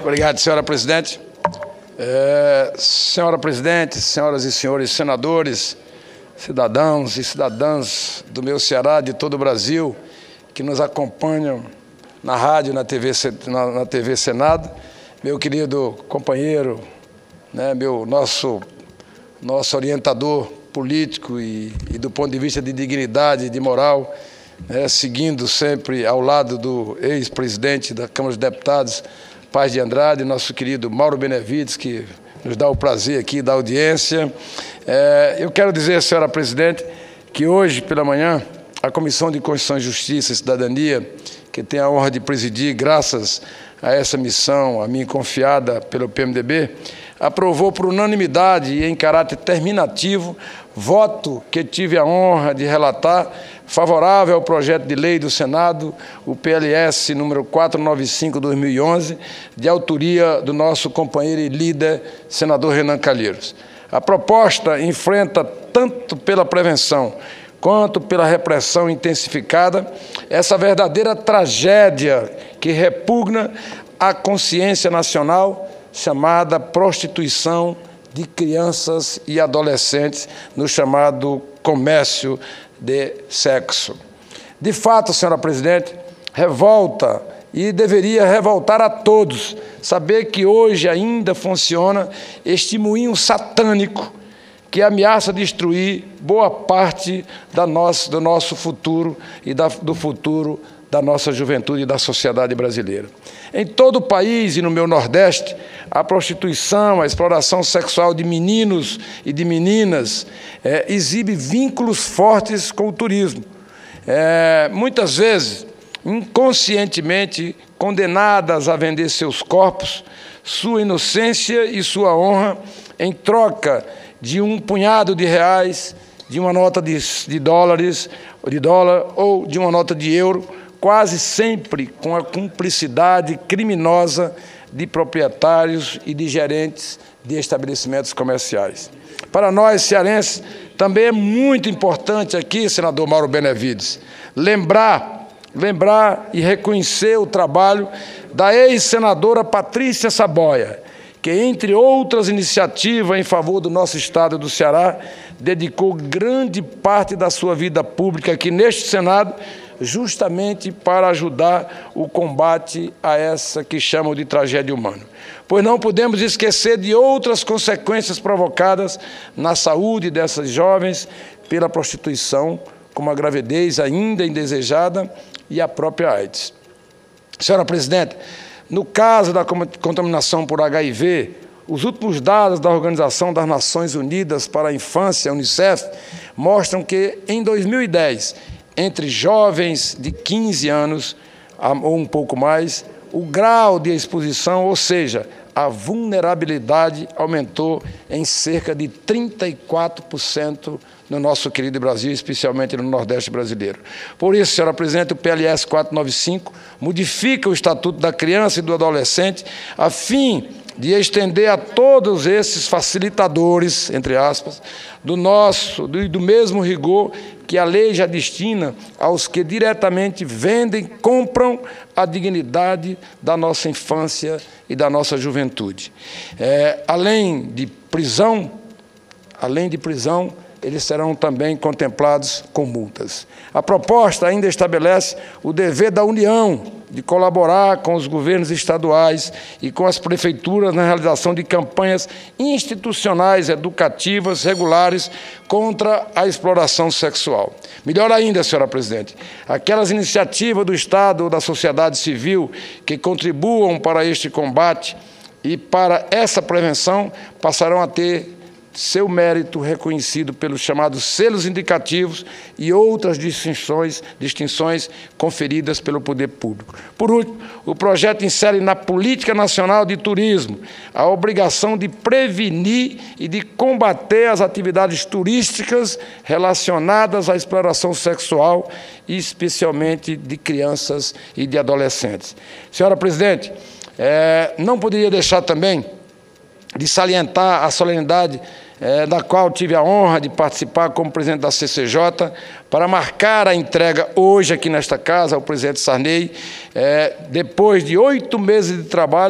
Obrigado, senhora presidente. Senhora presidente, senhoras e senhores senadores, cidadãos e cidadãs do meu Ceará, de todo o Brasil, que nos acompanham na rádio, na TV Senado, meu querido companheiro, né, nosso orientador político e do ponto de vista de dignidade e de moral, né, seguindo sempre ao lado do ex-presidente da Câmara dos Deputados, Paz de Andrade, nosso querido Mauro Benevides, que nos dá o prazer aqui da audiência. Eu quero dizer, senhora presidente, que hoje pela manhã a Comissão de Constituição e Justiça e Cidadania, que tem a honra de presidir, graças a essa missão, a mim confiada pelo PMDB, aprovou por unanimidade e em caráter terminativo voto que tive a honra de relatar, favorável ao projeto de lei do Senado, o PLS número 495/2011, de autoria do nosso companheiro e líder, senador Renan Calheiros. A proposta enfrenta, tanto pela prevenção quanto pela repressão intensificada, essa verdadeira tragédia que repugna a consciência nacional, chamada prostituição de crianças e adolescentes no chamado comércio de sexo. De fato, senhora presidente, revolta e deveria revoltar a todos saber que hoje ainda funciona este moinho satânico que ameaça destruir boa parte do nosso futuro e do futuro da nossa juventude e da sociedade brasileira. Em todo o país e no meu Nordeste, a prostituição, a exploração sexual de meninos e de meninas exibe vínculos fortes com o turismo. Muitas vezes, inconscientemente, condenadas a vender seus corpos, sua inocência e sua honra em troca de um punhado de reais, de uma nota de dólar ou de uma nota de euro, quase sempre com a cumplicidade criminosa de proprietários e de gerentes de estabelecimentos comerciais. Para nós, cearenses, também é muito importante aqui, senador Mauro Benevides, lembrar e reconhecer o trabalho da ex-senadora Patrícia Saboia, que, entre outras iniciativas em favor do nosso estado do Ceará, dedicou grande parte da sua vida pública aqui neste Senado, justamente para ajudar o combate a essa que chamam de tragédia humana. Pois não podemos esquecer de outras consequências provocadas na saúde dessas jovens pela prostituição, como a gravidez ainda indesejada e a própria AIDS. Senhora presidente, no caso da contaminação por HIV, os últimos dados da Organização das Nações Unidas para a Infância, UNICEF, mostram que, em 2010, entre jovens de 15 anos ou um pouco mais, o grau de exposição, ou seja, a vulnerabilidade, aumentou em cerca de 34% no nosso querido Brasil, especialmente no Nordeste brasileiro. Por isso, senhora presidente, o PLS 495 modifica o Estatuto da Criança e do Adolescente a fim de estender a todos esses facilitadores, entre aspas, do mesmo rigor que a lei já destina aos que diretamente vendem, compram a dignidade da nossa infância e da nossa juventude. Além de prisão, eles serão também contemplados com multas. A proposta ainda estabelece o dever da União de colaborar com os governos estaduais e com as prefeituras na realização de campanhas institucionais, educativas, regulares contra a exploração sexual. Melhor ainda, senhora presidente, aquelas iniciativas do Estado ou da sociedade civil que contribuam para este combate e para essa prevenção passarão a ter seu mérito reconhecido pelos chamados selos indicativos e outras distinções conferidas pelo poder público. Por último, o projeto insere na Política Nacional de Turismo a obrigação de prevenir e de combater as atividades turísticas relacionadas à exploração sexual, e especialmente de crianças e de adolescentes. Senhora presidente, não poderia deixar também de salientar a solenidade da qual tive a honra de participar como presidente da CCJ, para marcar a entrega hoje aqui nesta casa ao presidente Sarney, depois de 8 meses de trabalho,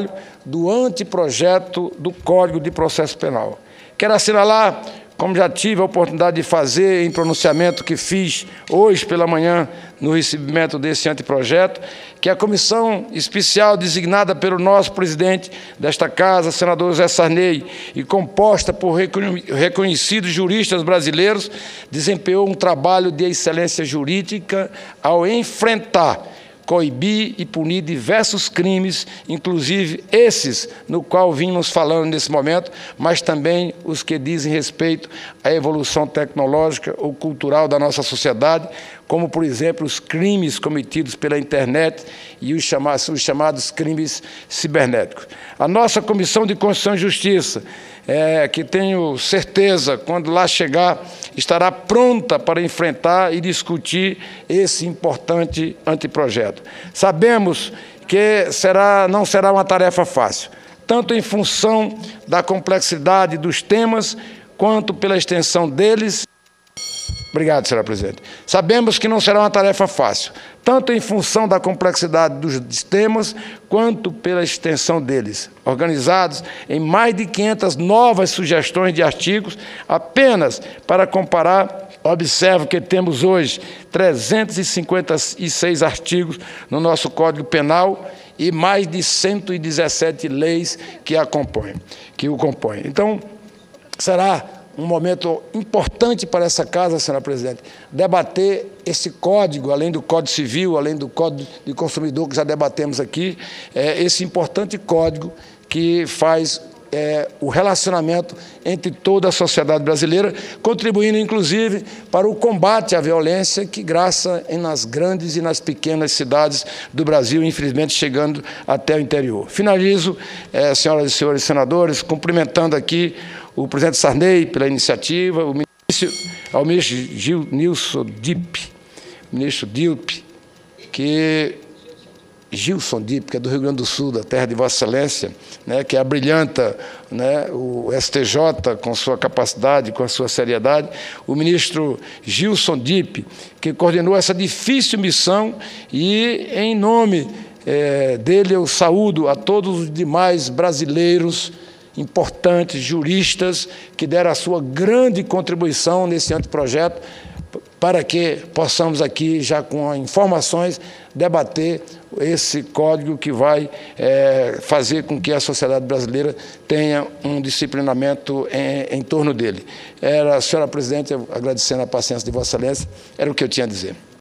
do anteprojeto do Código de Processo Penal. Quero assinalar, como já tive a oportunidade de fazer em pronunciamento que fiz hoje pela manhã no recebimento desse anteprojeto, que a comissão especial designada pelo nosso presidente desta Casa, senador José Sarney, e composta por reconhecidos juristas brasileiros, desempenhou um trabalho de excelência jurídica ao enfrentar, coibir e punir diversos crimes, inclusive esses no qual vimos falando nesse momento, mas também os que dizem respeito à evolução tecnológica ou cultural da nossa sociedade, como, por exemplo, os crimes cometidos pela internet e os chamados crimes cibernéticos. A nossa Comissão de Constituição e Justiça, que tenho certeza, quando lá chegar, estará pronta para enfrentar e discutir esse importante anteprojeto. Sabemos que não será uma tarefa fácil, tanto em função da complexidade dos temas, quanto pela extensão deles. Obrigado, senhora presidente. Sabemos que não será uma tarefa fácil, tanto em função da complexidade dos temas, quanto pela extensão deles, organizados em mais de 500 novas sugestões de artigos. Apenas para comparar, observo que temos hoje 356 artigos no nosso Código Penal e mais de 117 leis que o compõem. Então, será um momento importante para essa Casa, senhora presidente, debater esse código, além do Código Civil, além do Código de Consumidor, que já debatemos aqui, esse importante código que faz o relacionamento entre toda a sociedade brasileira, contribuindo, inclusive, para o combate à violência que graça nas grandes e nas pequenas cidades do Brasil, infelizmente chegando até o interior. Finalizo, senhoras e senhores senadores, cumprimentando aqui o presidente Sarney pela iniciativa, ao ministro Gilson Dipp, Gilson Dipp, que é do Rio Grande do Sul, da terra de Vossa Excelência, que abrilhanta o STJ com sua capacidade, com a sua seriedade, o ministro Gilson Dipp, que coordenou essa difícil missão, e, em nome dele, eu saúdo a todos os demais brasileiros importantes, juristas, que deram a sua grande contribuição nesse anteprojeto, para que possamos aqui, já com informações, debater esse código que vai fazer com que a sociedade brasileira tenha um disciplinamento em torno dele. Senhora presidente, agradecendo a paciência de Vossa Excelência, era o que eu tinha a dizer.